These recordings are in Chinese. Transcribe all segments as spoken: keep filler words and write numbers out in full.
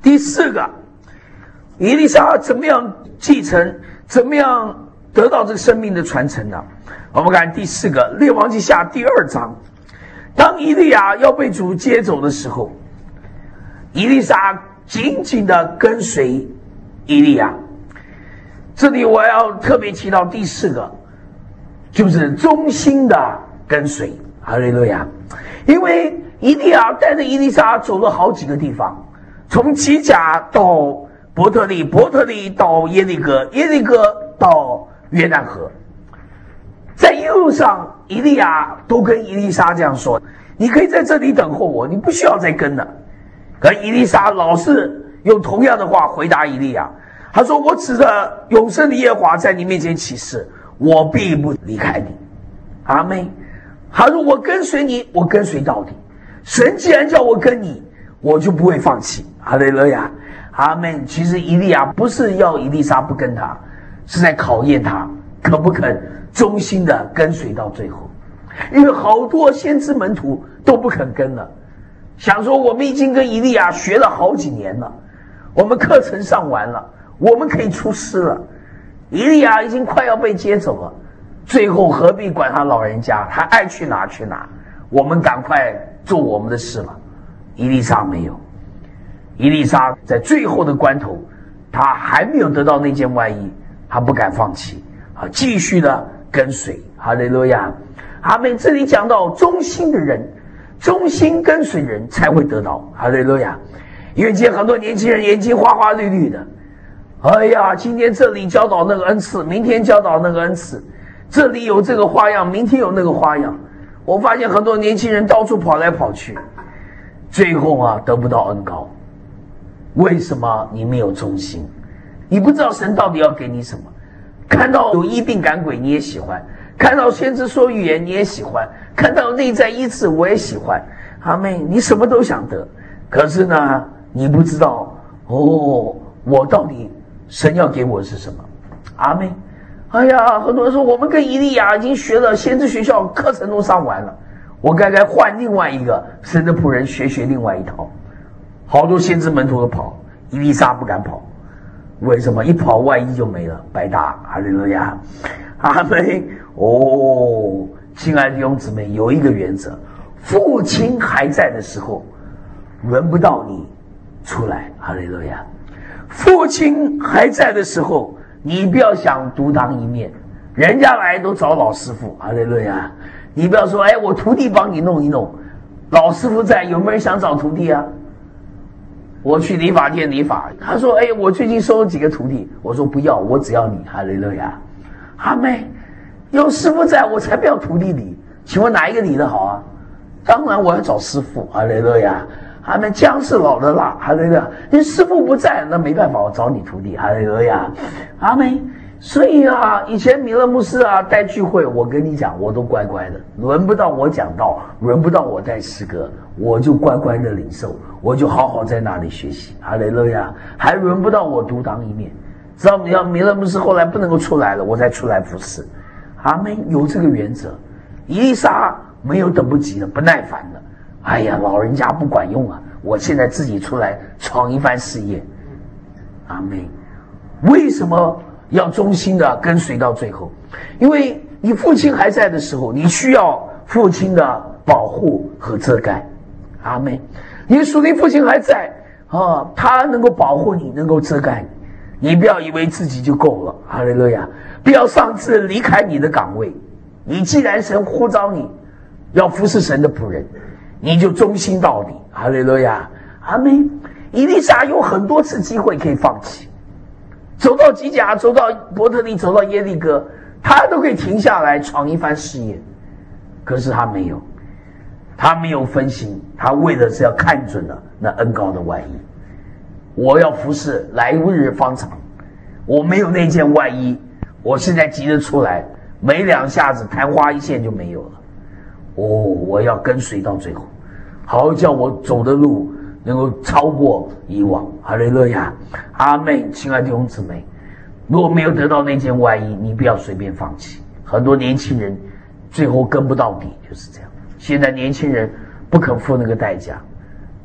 第四个，以利沙怎么样继承，怎么样得到这个生命的传承呢？我们看第四个，列王记下第二章，当以利亚要被主接走的时候，以利沙紧紧的跟随以利亚。这里我要特别提到第四个，就是忠心的跟随。哈利路亚！因为以利亚带着以利沙走了好几个地方，从基甲到伯特利，伯特利到耶利哥，耶利哥到约旦河。在一路上，以利亚都跟以利沙这样说：你可以在这里等候我，你不需要再跟了。可以利沙老是用同样的话回答以利亚，他说：我指着永生的耶和华在你面前起誓，我必不离开你。阿们。他说：我跟随你，我跟随到底。神既然叫我跟你，我就不会放弃。哈利路亚，阿们。其实以利亚不是要以利沙不跟他，是在考验他可不肯忠心的跟随到最后。因为好多先知门徒都不肯跟了，想说我们已经跟以利亚学了好几年了，我们课程上完了，我们可以出师了，以利亚已经快要被接走了，最后何必管他老人家，他爱去哪去哪，我们赶快做我们的事吧。以利沙没有，以利沙在最后的关头，他还没有得到那件外衣，他不敢放弃，啊，继续的跟随。哈利路亚，阿们。这里讲到忠心的人，忠心跟随人才会得到。哈利路亚。因为今天很多年轻人眼睛花花绿绿的，哎呀，今天这里教导那个恩赐，明天教导那个恩赐，这里有这个花样，明天有那个花样。我发现很多年轻人到处跑来跑去，最后啊得不到恩膏。为什么？你没有忠心，你不知道神到底要给你什么。看到有医病赶鬼你也喜欢，看到先知说预言你也喜欢，看到内在医治我也喜欢。阿们，你什么都想得，可是呢你不知道哦，我到底神要给我的是什么。阿们。哎呀，很多人说我们跟以利亚已经学了先知学校课程都上完了，我该该换另外一个神的仆人学学另外一套。好多先知门徒都跑，以利沙不敢跑。为什么？一跑万一就没了，白搭。哈利路亚，阿们。哦，亲爱的弟兄姊妹，有一个原则，父亲还在的时候轮不到你出来。哈利路亚，父亲还在的时候你不要想独当一面，人家来都找老师傅。哈利路亚，你不要说哎，我徒弟帮你弄一弄，老师傅在，有没有人想找徒弟啊？我去理发店理发，他说哎，我最近收了几个徒弟，我说不要，我只要你。哈利路亚，阿妹，有师傅在我才不要徒弟理，请问哪一个理得好啊？当然我要找师傅。哈利路亚，阿妹，姜是老的辣。哈利路亚，你师傅不在，那没办法，我找你徒弟。哈利路亚，阿妹。所以啊，以前米勒牧师啊带聚会，我跟你讲，我都乖乖的，轮不到我讲道，轮不到我带诗歌，我就乖乖的领受，我就好好在那里学习。哈利路亚，还轮不到我独当一面。知道要米勒牧师后来不能够出来了，我才出来服侍。阿们，有这个原则。以利沙没有等不及了，不耐烦了，哎呀，老人家不管用啊，我现在自己出来闯一番事业。阿们。为什么要忠心的跟随到最后？因为你父亲还在的时候，你需要父亲的保护和遮盖。阿们。你属灵父亲还在啊，他能够保护你，能够遮盖你，你不要以为自己就够了。哈利路亚，不要擅自离开你的岗位。你既然神呼召你要服侍神的仆人，你就忠心到底。哈利路亚，阿们。以利沙有很多次机会可以放弃，走到基甲，走到伯特利，走到耶利哥，他都可以停下来闯一番事业，可是他没有，他没有分心，他为的是要看准了那恩膏的外衣。我要服侍来日方长，我没有那件外衣，我现在急着出来，没两下子昙花一现就没有了。哦，我要跟随到最后，好叫我走的路能够超过以往。哈利路亚，阿们。亲爱的弟兄姊妹，如果没有得到那件外衣，你不要随便放弃。很多年轻人最后跟不到底，就是这样。现在年轻人不肯付那个代价，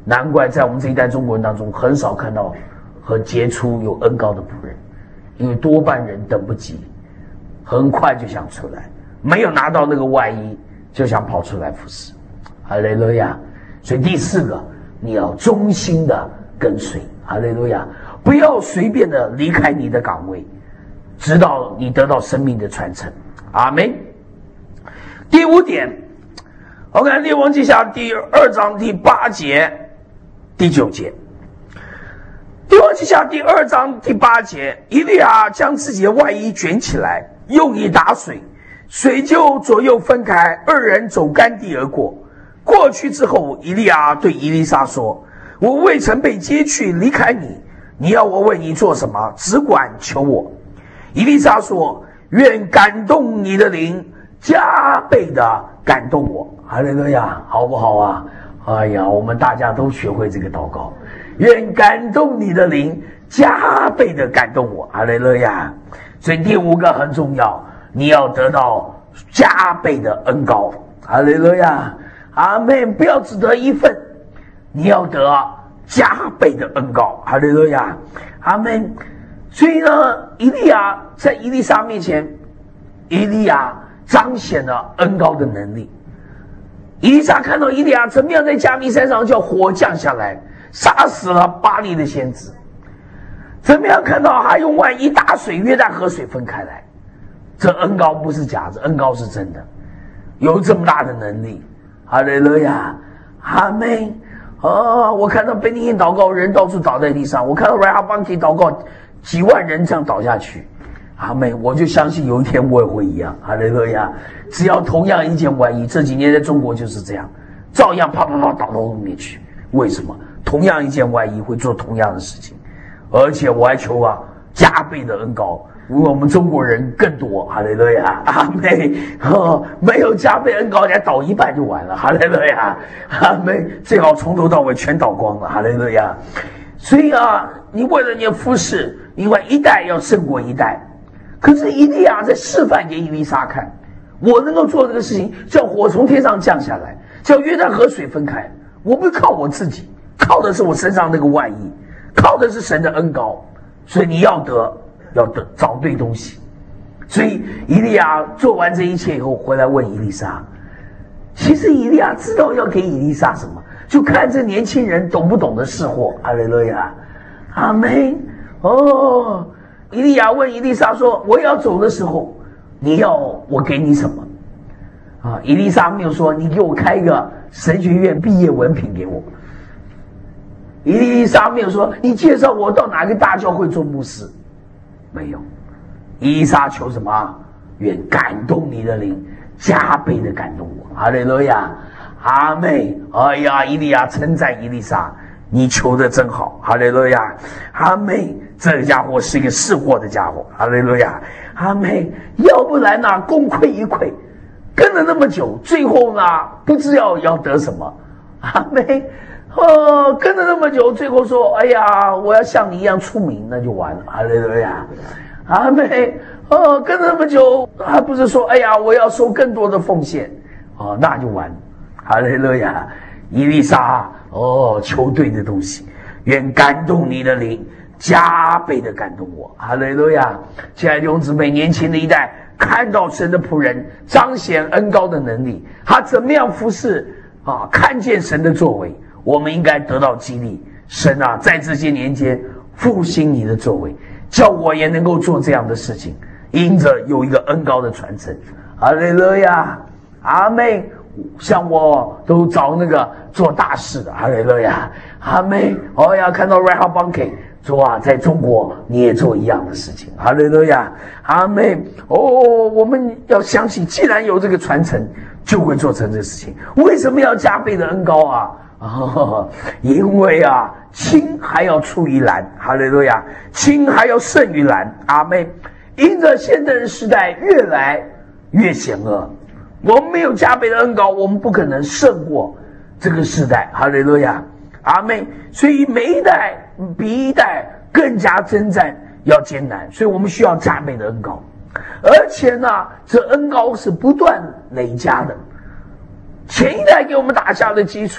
难怪在我们这一代中国人当中，很少看到很杰出有恩膏的仆人，因为多半人等不及，很快就想出来，没有拿到那个外衣，就想跑出来服侍。哈利路亚！所以第四个，你要忠心的跟随。哈利路亚！不要随便的离开你的岗位，直到你得到生命的传承。阿们。第五点，我看列王记下第二章第八节、第九节。列王记下第二章第八节，以利亚将自己的外衣卷起来，用以打水，水就左右分开，二人走干地而过。过去之后，以利亚对以利沙说：“我未曾被接去离开你，你要我为你做什么？只管求我。”以利沙说：“愿感动你的灵加倍的感动我。”哈利路亚，好不好啊？哎呀，我们大家都学会这个祷告。愿感动你的灵加倍的感动我。哈利路亚。所以第五个很重要，你要得到加倍的恩膏。哈利路亚。阿们，不要只得一份，你要得加倍的恩膏。哈利路亚。阿们。所以呢，以利亚在以利沙面前，以利亚彰显了恩膏的能力。以利沙看到以利亚怎么样在加密山上叫火降下来，杀死了巴力的先知，怎么样看到他用外衣打水，约旦河水分开来，这恩膏不是假的，恩膏是真的，有这么大的能力。哈利路亚，阿们。哦，我看到贝尼因祷告，人到处倒在地上；我看到 Rahabbanki 祷告，几万人这样倒下去。阿们，我就相信有一天我也会一样。哈利路亚！只要同样一件外衣，这几年在中国就是这样，照样啪啪啪倒到后面去。为什么？同样一件外衣会做同样的事情，而且我还求啊加倍的恩膏，因为我们中国人更多。哈利路亚，阿们。哦，没有加倍恩膏，人家倒一半就完了。哈利路亚，阿们。最好从头到尾全倒光了。哈利路亚。所以啊，你为了你的服事，因为一代要胜过一代。可是以利亚在示范给以利沙看，我能够做这个事情，叫火从天上降下来，叫约旦河水分开。我不是靠我自己，靠的是我身上那个外衣，靠的是神的恩膏。所以你要得，要得找对东西。所以以利亚做完这一切以后，回来问以利沙。其实以利亚知道要给以利沙什么，就看这年轻人懂不懂得识货。哈利路亚，阿们。哦，以利亚问以利沙说：“我要走的时候，你要我给你什么？”啊，以利沙没有说：“你给我开一个神学院毕业文凭给我。”以利沙没有说：“你介绍我到哪个大教会做牧师。”没有。以利沙求什么？愿感动你的灵加倍的感动我。哈利路亚，阿们。哎呀，以利亚称赞以利沙，你求的真好。哈利路亚，阿们。这个家伙是一个识货的家伙。哈利路亚，阿们。要不然呢，功亏一篑，跟了那么久，最后呢，不知道要得什么。阿们。哦，跟了那么久，最后说：“哎呀，我要像你一样出名，那就完了。”哈利路亚，阿们。哦，跟了那么久，还不是说：“哎呀，我要收更多的奉献。”哦，那就完了。哈利路亚，以利沙，哦，求对的东西，愿感动你的灵加倍的感动我。哈利路亚，亲爱的弟兄姊妹，年轻的一代看到神的仆人彰显恩膏的能力，他怎么样服侍啊？看见神的作为，我们应该得到激励。神啊，在这些年间复兴你的作为，叫我也能够做这样的事情，因着有一个恩膏的传承。哈利路亚，阿们。像我都找那个做大事的。哈利路亚，阿们。哦呀，看到 Rahabbanki 说啊，在中国你也做一样的事情。哈利路亚，阿们。哦，我们要相信，既然有这个传承，就会做成这个事情。为什么要加倍的恩膏啊？哦，因为啊，轻还要出于蓝。哈利路亚，轻还要胜于蓝。阿们。因着现代人时代越来越险恶，我们没有加倍的恩膏，我们不可能胜过这个时代。哈利路亚，阿们。所以每一代比一代更加征战要艰难，所以我们需要加倍的恩膏。而且呢，这恩膏是不断累加的。前一代给我们打下的基础，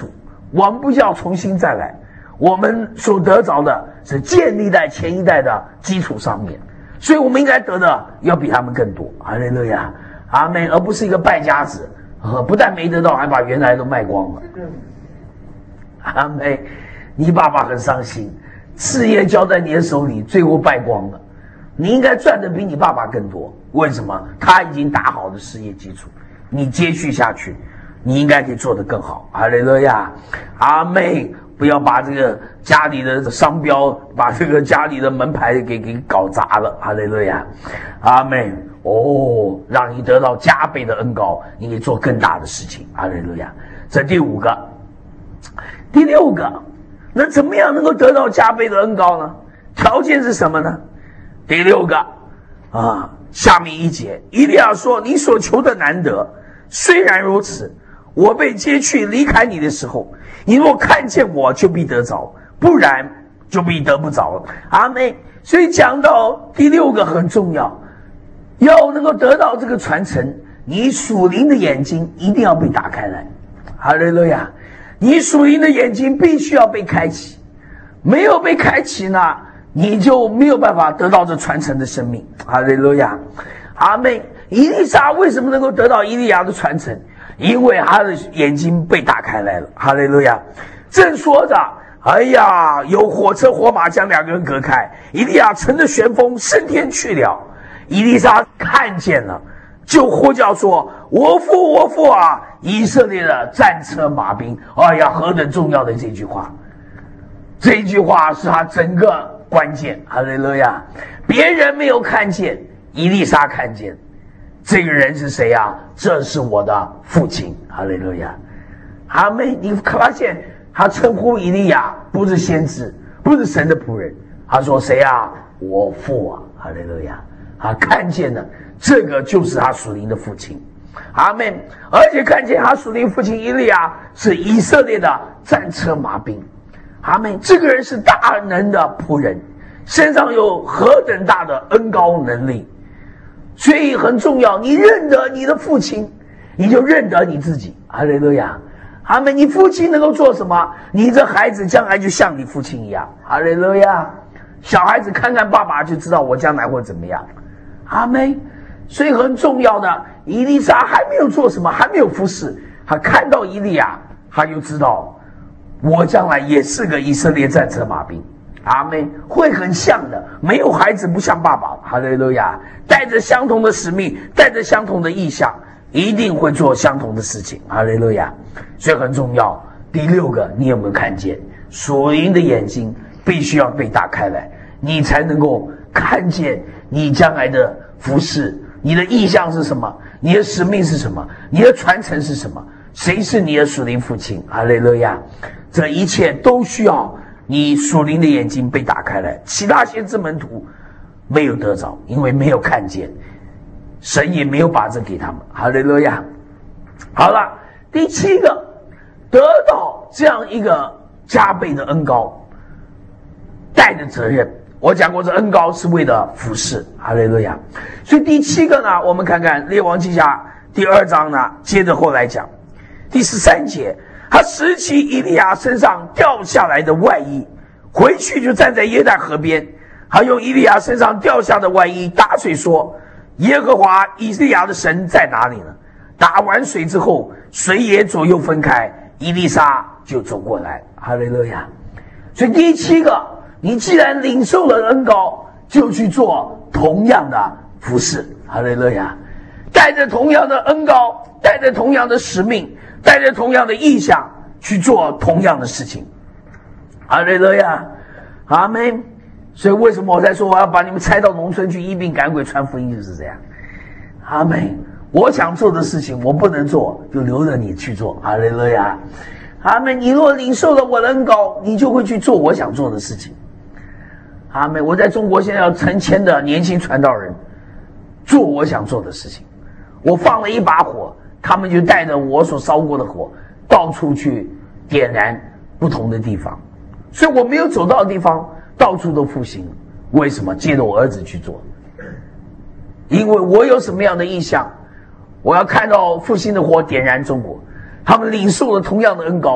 我们不要重新再来，我们所得着的是建立在前一代的基础上面，所以我们应该得的要比他们更多。哈利路亚，阿们，而不是一个败家子，呃，不但没得到，还把原来都卖光了。阿们，你爸爸很伤心，事业交在你的手里，最后败光了。你应该赚的比你爸爸更多，为什么？他已经打好的事业基础，你接续下去，你应该可以做得更好。哈利路亚，阿们，不要把这个家里的商标，把这个家里的门牌给给搞砸了。哈利路亚，阿们。哦，让你得到加倍的恩膏，你可以做更大的事情。哈利路亚。这第五个，第六个，那怎么样能够得到加倍的恩膏呢？条件是什么呢？第六个啊，下面一节，以利亚说：“你所求的难得，虽然如此，我被接去离开你的时候，你若看见我，就必得着；不然，就必得不着了。”阿们。所以讲到第六个很重要，要能够得到这个传承，你属灵的眼睛一定要被打开来。哈利路亚！你属灵的眼睛必须要被开启，没有被开启呢，你就没有办法得到这传承的生命。哈利路亚，阿们。以利沙为什么能够得到以利亚的传承？因为他的眼睛被打开来了。哈利路亚。正说着，哎呀，有火车火马将两个人隔开，以利亚乘着旋风升天去了。以利沙看见了，就呼叫说：“我父，我父啊！以色列的战车马兵！”哎呀，何等重要的这句话！这句话是他整个关键。哈利路亚！别人没有看见，以利沙看见。这个人是谁啊？这是我的父亲。哈利路亚！阿们。你发现他称呼以利亚不是先知，不是神的仆人，他说谁啊？我父啊！哈利路亚！他看见了，这个就是他属灵的父亲。阿们。而且看见他属灵父亲以利亚是以色列的战车马兵。阿们。这个人是大能的仆人，身上有何等大的恩膏能力。所以很重要，你认得你的父亲，你就认得你自己。哈利路亚，阿们。你父亲能够做什么，你这孩子将来就像你父亲一样。哈利路亚，小孩子看看爸爸就知道我将来会怎么样。阿们。所以很重要的，以利沙还没有做什么，还没有服侍，他看到以利亚，他就知道我将来也是个以色列战车马兵。阿们。会很像的，没有孩子不像爸爸。哈利路亚，带着相同的使命，带着相同的意向，一定会做相同的事情。哈利路亚。所以很重要。第六个，你有没有看见属灵的眼睛必须要被打开来，你才能够看见你将来的服事，你的意向是什么，你的使命是什么，你的传承是什么，谁是你的属灵父亲。哈利路亚。这一切都需要你属灵的眼睛被打开来，其他先知门徒没有得着，因为没有看见，神也没有把这给他们。哈利路亚。好了，第七个，得到这样一个加倍的恩膏，带着责任。我讲过，这恩膏是为了服侍。哈利路亚。所以第七个呢，我们看看列王记下第二章呢，接着后来讲第十三节，他拾起以利亚身上掉下来的外衣，回去就站在约旦河边，他用以利亚身上掉下的外衣打水说：“耶和华以利亚的神在哪里呢？”打完水之后，水也左右分开，以利沙就走过来。哈利路亚。所以第七个，你既然领受了恩膏，就去做同样的服事。哈利路亚。带着同样的恩膏，带着同样的使命，带着同样的意向去做同样的事情。哈利路亚，阿们。所以为什么我在说我要把你们拆到农村去医病赶鬼传福音，就是这样。阿们。我想做的事情我不能做，就留着你去做。哈利路亚，阿们。你若领受了我的恩膏，你就会去做我想做的事情。阿们。我在中国现在要成千的年轻传道人做我想做的事情。我放了一把火，他们就带着我所烧过的火到处去点燃不同的地方。所以我没有走到的地方到处都复兴。为什么？借着我儿子去做。因为我有什么样的意向，我要看到复兴的火点燃中国，他们领受了同样的恩膏，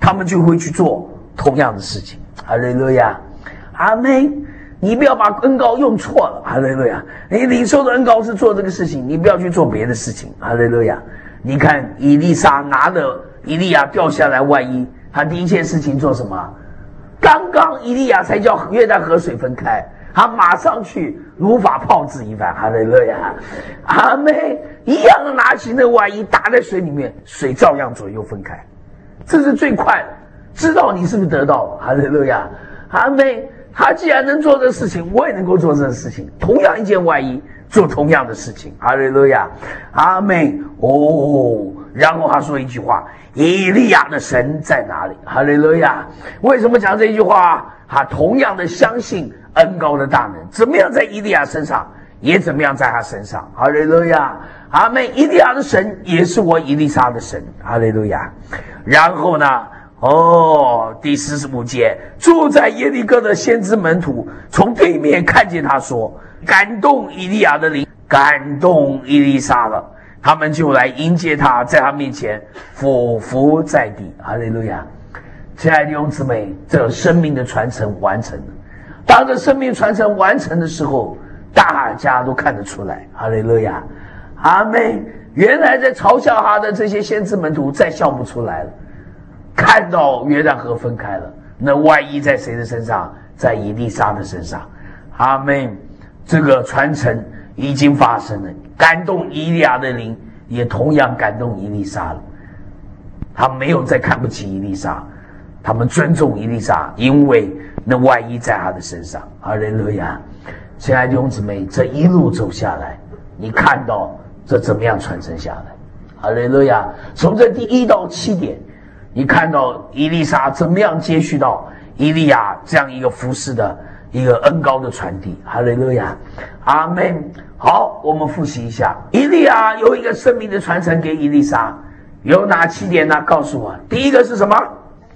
他们就会去做同样的事情。哈利路亚，阿们。你不要把恩膏用错了，哈利路亚！你领受的恩膏是做这个事情，你不要去做别的事情，哈利路亚！你看以利沙拿了以利亚掉下来外衣，他第一件事情做什么？刚刚以利亚才叫约旦河水分开，他马上去如法炮制一番，哈利路亚！阿们，一样的拿起那外衣打在水里面，水照样左右分开，这是最快的。知道你是不是得到了？哈利路亚！阿们。他既然能做这个事情，我也能够做这个事情。同样一件外衣，做同样的事情。哈利路亚，阿们。哦，然后他说一句话：以利亚的神在哪里？哈利路亚。为什么讲这句话？他同样的相信恩膏的大能，怎么样在以利亚身上，也怎么样在他身上。哈利路亚，阿们。以利亚的神也是我以利沙的神。哈利路亚。然后呢？哦，第四十五节，住在耶利哥的先知门徒从对面看见他说，感动以利亚的灵，感动以利沙了，他们就来迎接他，在他面前俯伏在地。哈利路亚！亲爱的弟兄姊妹，这生命的传承完成了。当这生命传承完成的时候，大家都看得出来。哈利路亚，阿们。原来在嘲笑他的这些先知门徒再笑不出来了。看到约旦河分开了，那外衣在谁的身上？在以利沙的身上。阿们。这个传承已经发生了，感动以利亚的灵也同样感动以利沙了。他没有再看不起以利沙，他们尊重以利沙，因为那外衣在他的身上。哈利路亚！亲爱的弟兄姊妹，这一路走下来，你看到这怎么样传承下来？哈利路亚！从这第一到七点。你看到以利沙怎么样接续到以利亚这样一个服事的一个恩膏的传递。哈利路亚，阿们。好，我们复习一下，以利亚有一个生命的传承给以利沙，有哪七点呢？告诉我。第一个是什么？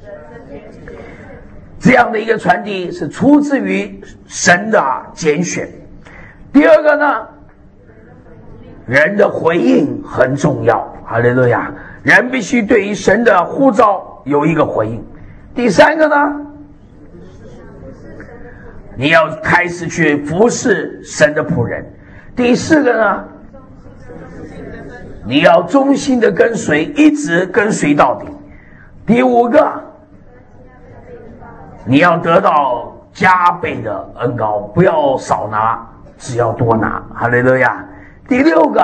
这样的一个传递是出自于神的拣选。第二个呢，人的回应很重要。哈利路亚，人必须对于神的呼召有一个回应。第三个呢，你要开始去服侍神的仆人。第四个呢，你要忠心的跟随，一直跟随到底。第五个，你要得到加倍的恩膏，不要少拿，只要多拿。哈利路亚。第六个，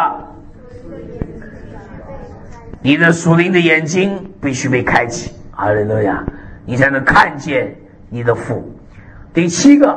你的属灵的眼睛必须被开启。哈利路亚，你才能看见你的父。第七个，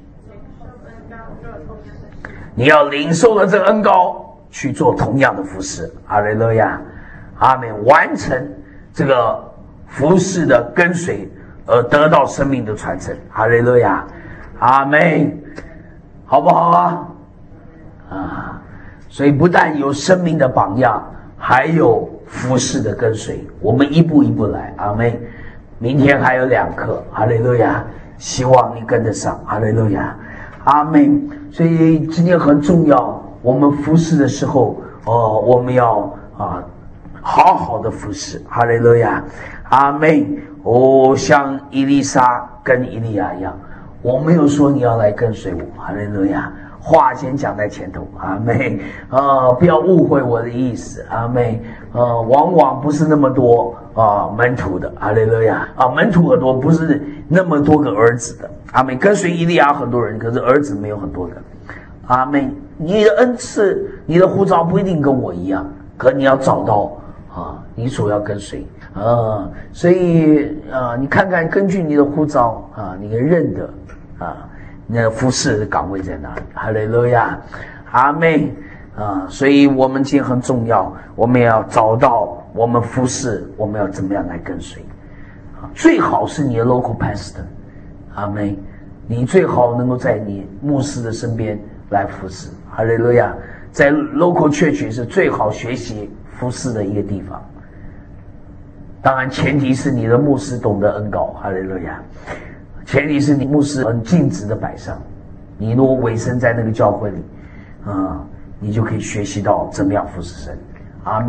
你要领受了这个恩膏去做同样的服事。哈利路亚，阿们。完成这个服事的跟随，而得到生命的传承。哈利路亚，阿们。好不好啊？啊，所以不但有生命的榜样，还有服事的跟随，我们一步一步来。阿们。明天还有两课。哈利路亚，希望你跟得上。哈利路亚，阿们。所以今天很重要，我们服事的时候，哦，我们要啊好好的服事。哈利路亚，阿们。哦，像以利沙跟以利亚一样，我没有说你要来跟随我。哈利路亚，话先讲在前头。阿们。呃，不要误会我的意思。阿们。呃，往往不是那么多啊门徒的。哈利路亚，啊门徒很多，不是那么多个儿子的。阿们。跟随以利亚很多人，可是儿子没有很多个。阿们。你的恩赐，你的呼召不一定跟我一样，可你要找到啊你所要跟随啊，所以啊你看看，根据你的呼召啊，你认得啊你的服事的岗位在哪里。哈利路亚，阿们。啊，所以我们今天很重要，我们要找到我们服事，我们要怎么样来跟随啊？最好是你的 local pastor， 阿们。你最好能够在你牧师的身边来服事。哈利路亚，在 local church 是最好学习服事的一个地方。当然前提是你的牧师懂得恩膏。哈利路亚，前提是你牧师很尽职的摆上。你如果委身在那个教会里啊，你就可以学习到怎么样服侍神。阿们。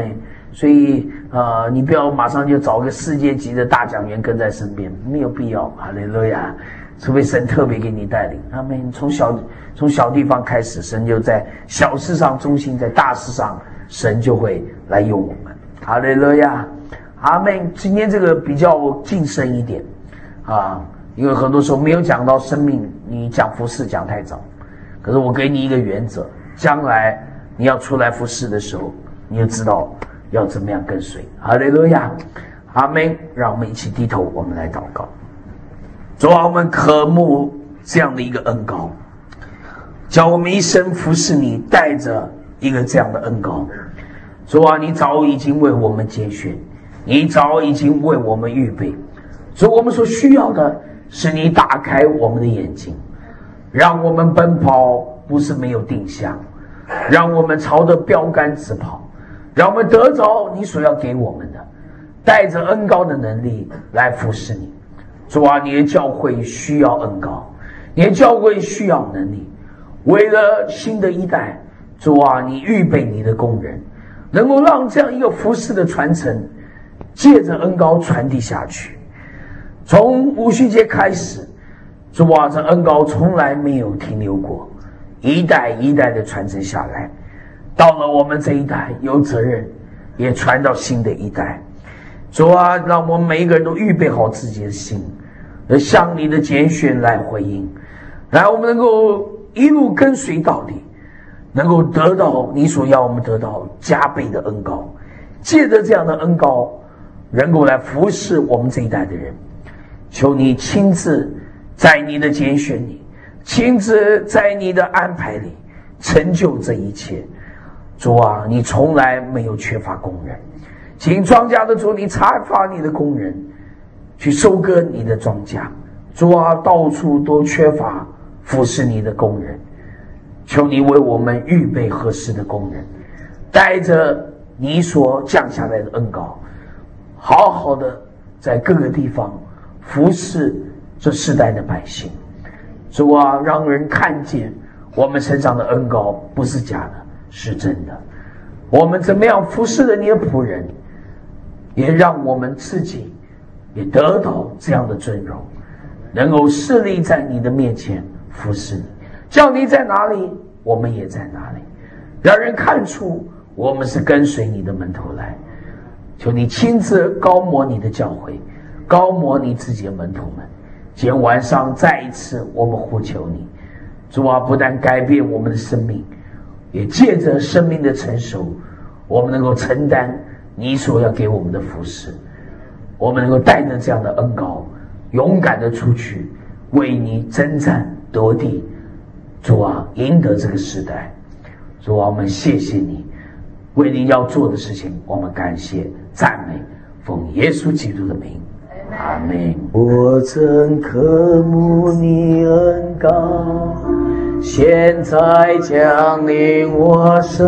所以呃，你不要马上就找个世界级的大讲员跟在身边，没有必要。哈利路亚！除非神特别给你带领。阿们。从小从小地方开始，神就在小事上忠心，在大事上神就会来用我们。哈利路亚！阿们。今天这个比较近深一点啊，因为很多时候没有讲到生命，你讲服事讲太早。可是我给你一个原则，将来你要出来服事的时候，你就知道要怎么样跟随。哈利路亚！阿们。让我们一起低头，我们来祷告。主啊，我们渴慕这样的一个恩膏，叫我们一生服侍你，带着一个这样的恩膏。主啊，你早已经为我们拣选，你早已经为我们预备。主，我们所需要的是你打开我们的眼睛，让我们奔跑不是没有定向，让我们朝着标杆直跑，让我们得着你所要给我们的，带着恩膏的能力来服侍你。主啊，你的教会需要恩膏，你的教会需要能力。为了新的一代，主啊，你预备你的工人，能够让这样一个服事的传承借着恩膏传递下去。从五旬节开始，主啊，这恩膏从来没有停留过，一代一代的传承下来，到了我们这一代有责任也传到新的一代。主啊，让我们每一个人都预备好自己的心，而向你的拣选来回应，来我们能够一路跟随到底，能够得到你所要我们得到加倍的恩膏，借着这样的恩膏能够来服侍我们这一代的人。求你亲自在你的拣选里，亲自在你的安排里成就这一切。主啊，你从来没有缺乏工人，请庄稼的主，你察发你的工人去收割你的庄稼。主啊，到处都缺乏服侍你的工人，求你为我们预备合适的工人，带着你所降下来的恩膏，好好的在各个地方服侍这世代的百姓。主啊，让人看见我们身上的恩膏不是假的，是真的。我们怎么样服侍了你的仆人，也让我们自己也得到这样的尊荣，能够侍立在你的面前服侍你。叫你在哪里，我们也在哪里，让人看出我们是跟随你的门徒来。求你亲自高摩你的教会，高摩你自己的门徒们。今天晚上再一次我们呼求你，主啊，不但改变我们的生命，也借着生命的成熟，我们能够承担你所要给我们的服事，我们能够带着这样的恩膏，勇敢的出去为你征战夺地。主啊，赢得这个时代。主啊，我们谢谢你为你要做的事情，我们感谢赞美，奉耶稣基督的名，阿们。我真渴慕你恩膏，现在降临我身，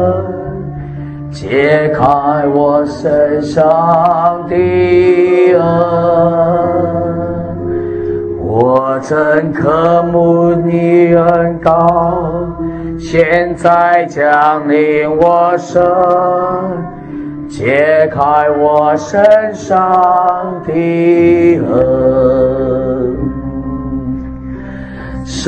解开我身上的恩。我真渴慕你恩膏，现在降临我身，解开我身上的恩。神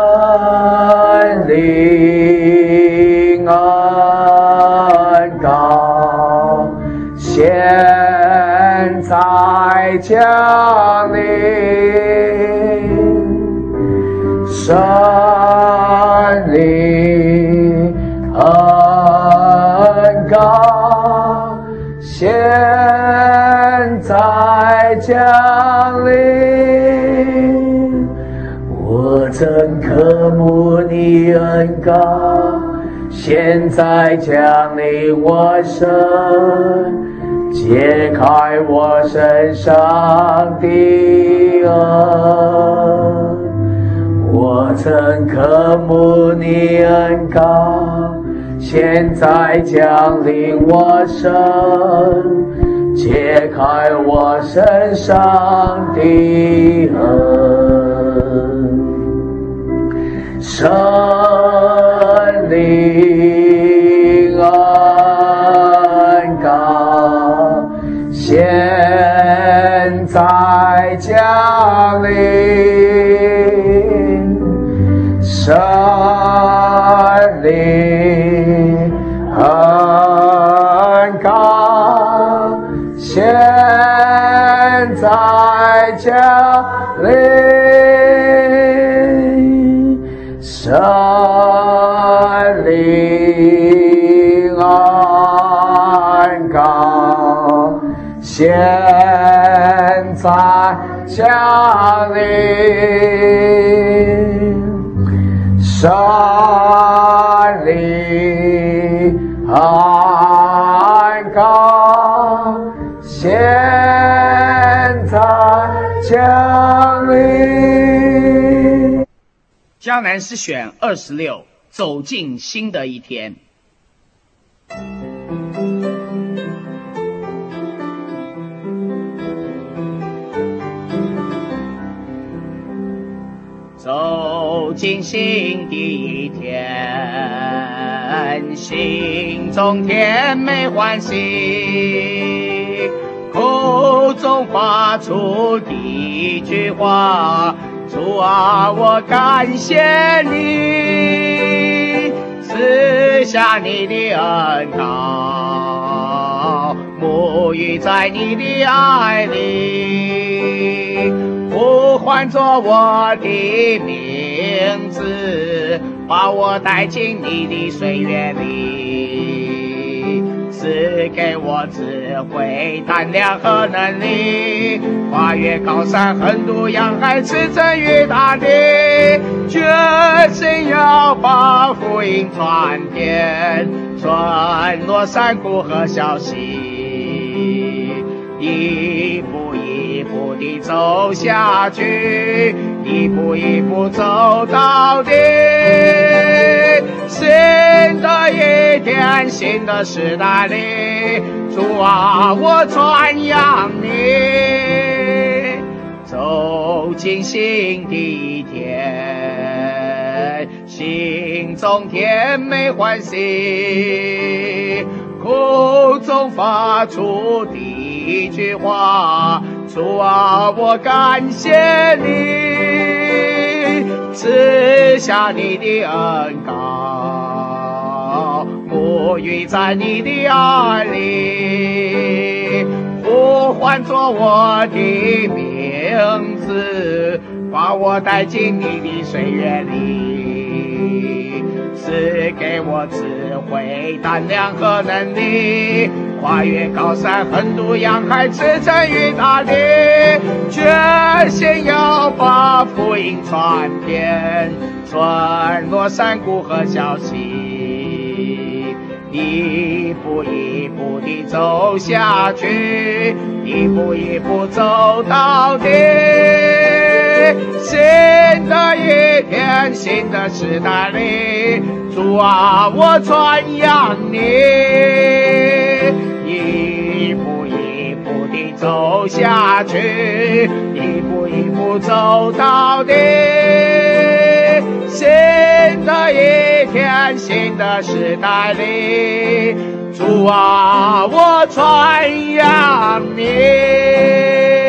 灵恩膏，现在降临。神灵恩膏，现在降临。我真渴慕你恩膏，现在降临我身，解开我身上的恩。我真渴慕你恩膏，现在降临我身，解开我身上的恩。神灵恩膏， 领，神灵恩高，现在降临，神灵恩高，现在降临，神灵恩高，现在降临。 江南诗选二十六，走进新的一天。走进新的一天，心中甜美欢喜，口中发出第一句话，主啊，我感谢你，赐下你的恩膏，沐浴在你的爱里，呼唤着我的名字，把我带进你的岁月里，赐给我智慧、胆量和能力，跨越高山横渡洋海，驰骋于大地，决心要把福音传遍，传落山谷和小溪，一步一步地走下去，一步一步走到底，新的一天，新的时代里，主啊，我传扬你，走进新的一天，心中甜美欢喜，口中发出第一句话，主啊，我感谢你，赐下你的恩膏，沐浴在你的爱里，呼唤着我的名字，把我带进你的岁月里，赐给我智慧、胆量和能力，跨越高山横渡洋海，驰骋于大地，决心要把福音传遍，传落山谷和小溪，一步一步地走下去，一步一步走到底，新的一天，新的时代里，主啊，我传扬你，一步一步地走下去，一步一步走到底，新的一天，新的时代里，主啊，我传扬你。